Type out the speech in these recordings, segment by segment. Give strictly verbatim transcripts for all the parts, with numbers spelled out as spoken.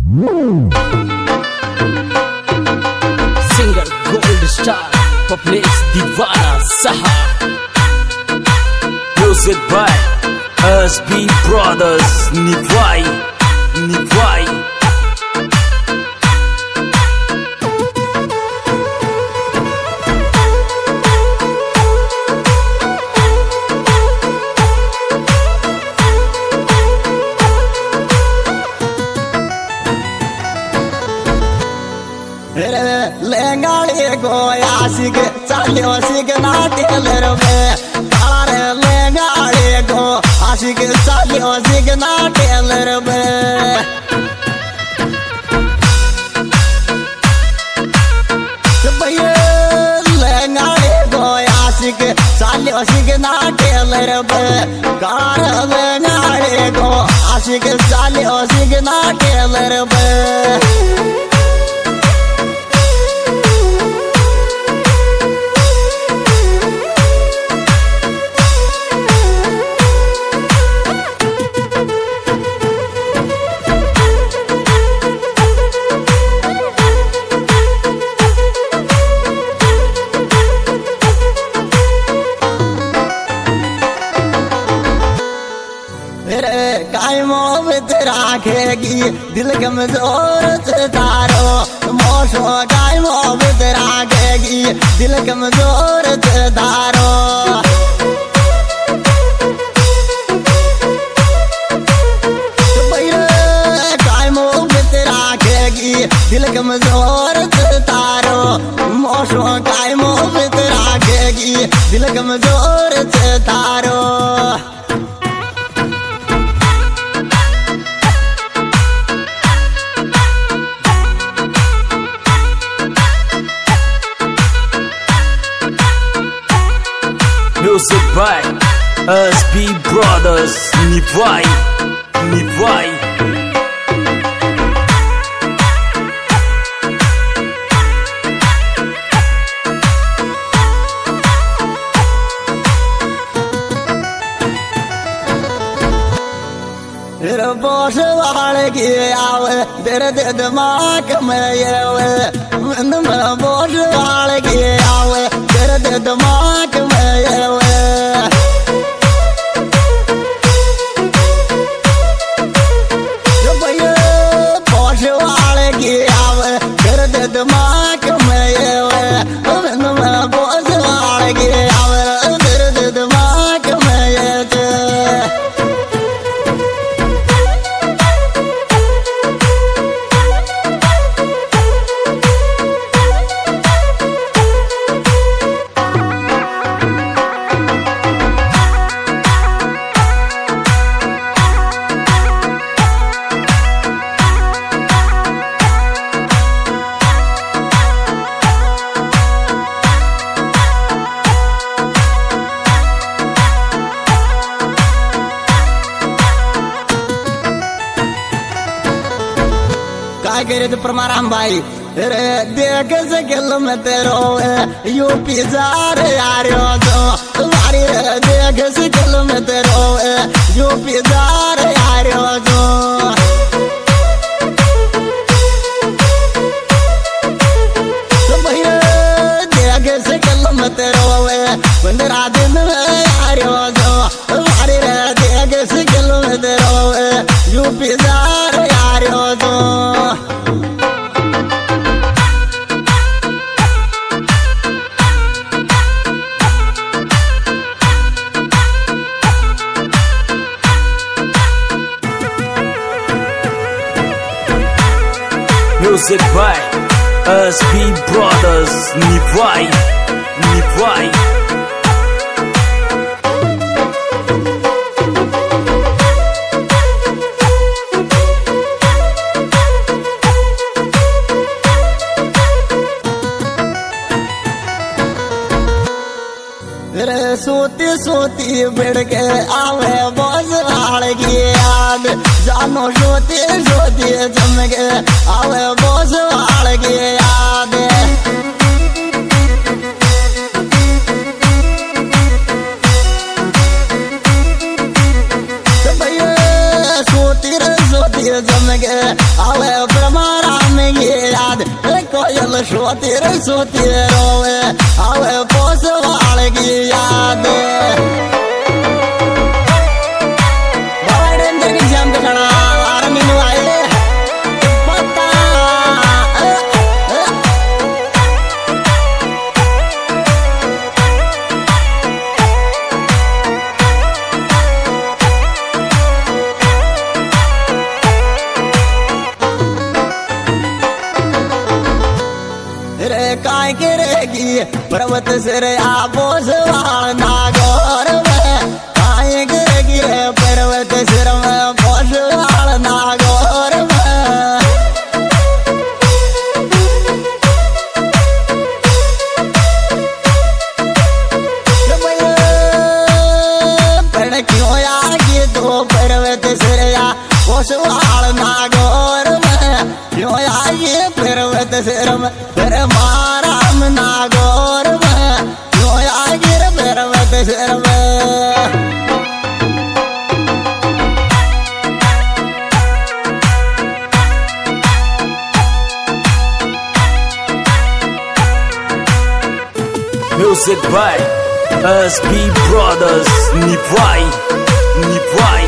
Singer Gold Star Populace Divana Saha. Music by S B Brothers. Nivai Nivai लेंगाड़ी गोया सिग चलियो सिग ना Taylor में तारे लेंगाड़ी गो आशिक चलियो सिग ना टेलर में भैया लेंगाड़ी गोया सिग चलियो सिग ना टेलर में कार लेंगाड़ी गो आशिक चलियो सिग ना टेलर में राखेगी दिल कमजोर तारो मोशो गाय मोहब्बत राखेगी दिल कमजोर तारो गाय मोहब्बत राखेगी दिल कमजोर तारो मोशो गाय मोहब्बत राखेगी दिल कमजोर तारो Music by S B Brothers. Nivai Nivai बोश वाले की आवे तेरे दिमाग में ये मन में बोश वाले की आवे तेरे दिमाग में ये भैया बोश वाले की आवे तेरे दिमाग में ये मन में बोश वाले की आवे तेरे दिमाग में ये करे तो परमाराम भाई रे देख से किलो में तेरो यूपी जा रे यारो तो तुम्हारी देख से किलो में तेरो यूपी जा रे यारो तो भैया देख से किलो में तेरो पंद्रह दिन यारो तो तुम्हारी देख से किलो में तेरो यूपी जा रे यारो तो Music by S B Brothers. Nivai Nivai सोती सोती बिड़ के आवे बोझ वाल की याद जानो सोती सोती चमके आवे बोझ वाल की याद भैया सोती रे सोती चमके आवे सोती रे सोती रोवे आवे पोस वाले की याद बड़े अंदर की जाम के खड़ा आर मीनू आए पता रे काय करेगी पर्वत सिर आबोस नागौर में काय करेगी रे पर्वत सिर में बोस नागौर में पर क्यों आगे दो पर्वत सिर बोस नागौर में क्यों आगे पर्वत सिर में फिर माराम नागौर में क्यों आगे रे पर्वत सिर में Music by S B Brothers. Nivai, Nivai.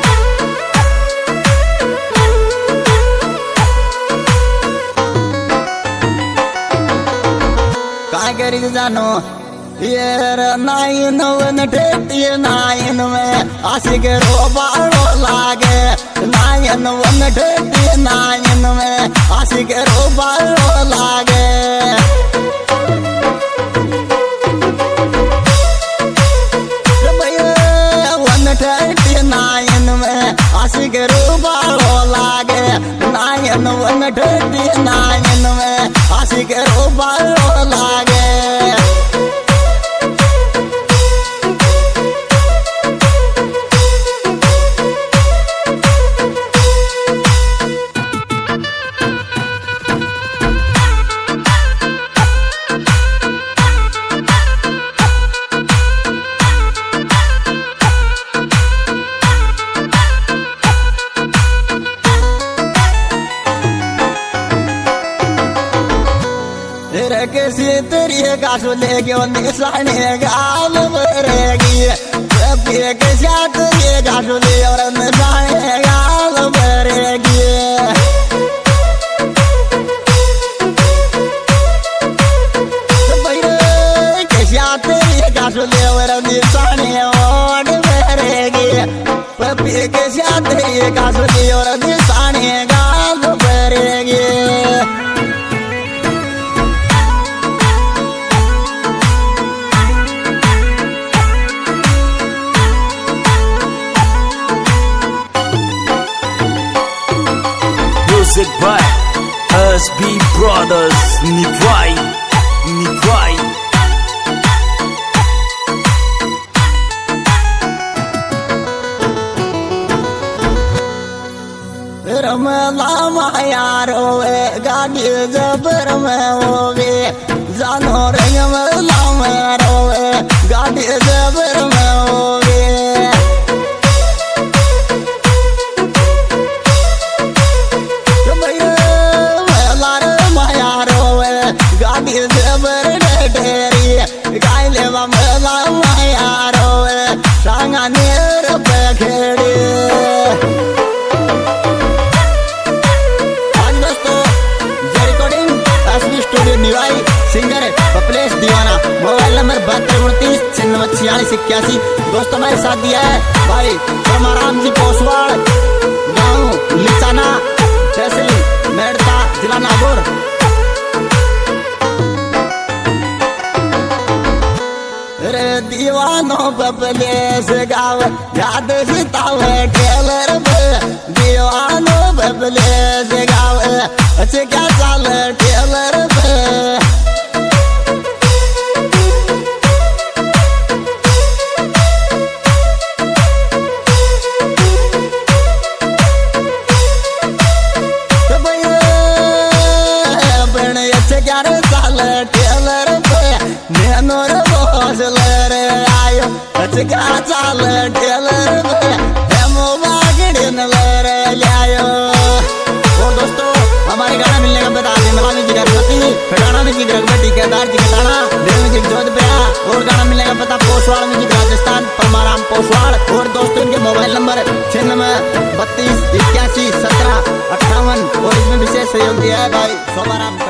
काय करी जानो ये नाइन वन ठेती नाइन में आशिक रोबाड़ो लागे नाइन वन ठेती नाइन में आशिक रोबाड़ो लागे वन ठेती नाइन में आशिक रोबाड़ो लागे नाइन वन ठेती नाइन में आशिक रोबाड़ो लागे किसी तेरी गासो लेके निशाने गाल भरेगी के साथ ये गासो ले और निशाने गाल भरेगी के साथ ये गासो ले और निशाने ओढ़ भरेगी पपी के साथ ये गासो ले और निशाने गाल भरेगी Music by S B Brothers. Nivai, Nivai. रमला मायारो गाड़ी जबर में होवे जानो रमला मायारो गाड़ी जबर में होवे गाड़ी जबर ढेरी गाय लेवा मला मायारो सांगा नेर बखेड़ी आज दोस्तों जे recording SB studio Niwai singer Kapilesh दीवाना मोबाइल नंबर बहत्तर उनतीस छियानवे छियालीस इक्यासी दोस्तों मेरे साथ दिया है भाई परमाराम जी पोसवाड़ गाँव लिचाना तहसील मेड़ता जिला नागौर दीवानों बबलेस गाव याद सितावे टेलर दीवानों बबलेस गाव अच्छे क्या चाल टेलर अच्छे क्या चाल टेलर नैनोर बोसलर आयो अच्छा चाल टेलर हेमो बागड़न लर लायो। और दोस्तों हमारे गाना मिलने का बता दें, ठेकेदार जी घटाना, म्यूजिक जोधपुर। और गाना मिलेगा पता पोसवाड़ म्यूजिक राजस्थान, परमाराम पोसवाड़। और दोस्तों इनके मोबाइल नंबर छियानवे बत्तीस इक्यासी सत्रह अट्ठावन। और इसमें विशेष सहयोग दिया है भाई शोभाराम।